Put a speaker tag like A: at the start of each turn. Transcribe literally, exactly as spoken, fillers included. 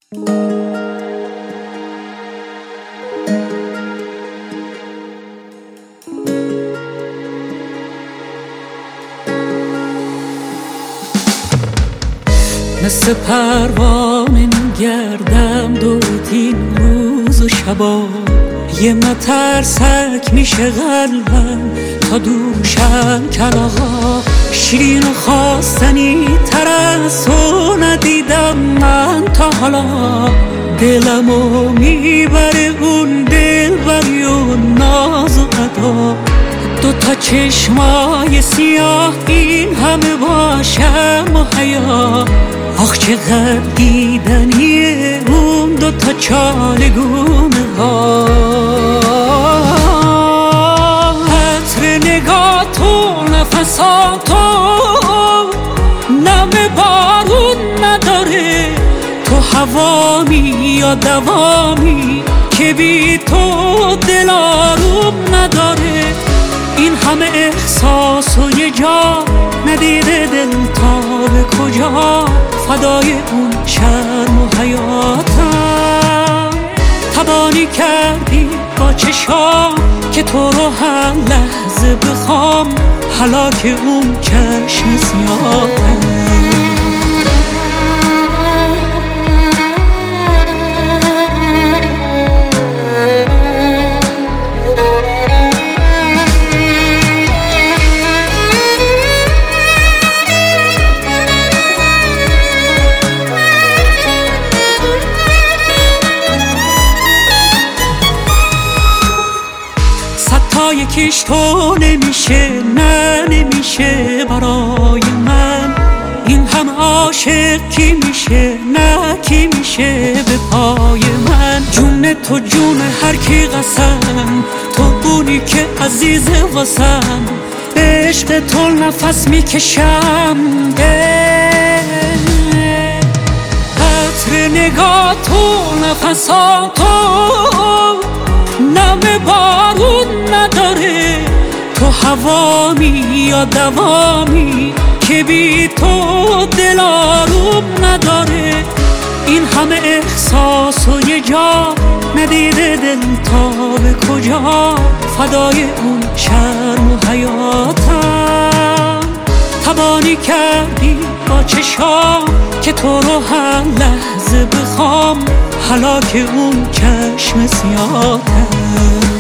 A: مثل پروانه میگردم دورت این روز و شبا، یه مترسک میشه قلبم تا دوشم کلاغا. شیرین و خواستنی تر از تو ندیدم من تا حالا، دلمو میبره اون دلبری و ناز و ادا. دوتا چشمای سیاه این همه باشم و حیا، آخ چقدر دیدنیه اون دوتا چالگونه ها. عطر نگاه تو نفسا تو نم بارون نداره، تو هوامی یا دوامی که بی تو دل آروم نداره. این همه احساس و یه جا ندیده دل تا به کجا، فدای اون شرم و حیاتم. تبانی کردی با چشام که تو رو هر لحظه بخوام، هلاک اون چشم سیاهم. تا یکیش تو نمیشه، نه نمیشه برای من. این هم عاشق کی میشه، نه کی میشه به پای من. جون تو جون هر کی قسم، تو اونی که عزیزه واسم. به عشق تو نفس میکشم، عطر نگاه تو نفسا تو نم بارون نداره، تو هوامی یا دوامی که بی تو دل آروم نداره. این همه احساس و یه جا ندیده دل تا به کجا، فدای اون شرم و حیاتم. تبانی کردی با چشام که تو رو هر لحظه بخوام، هلاک اون چشم سیاهم.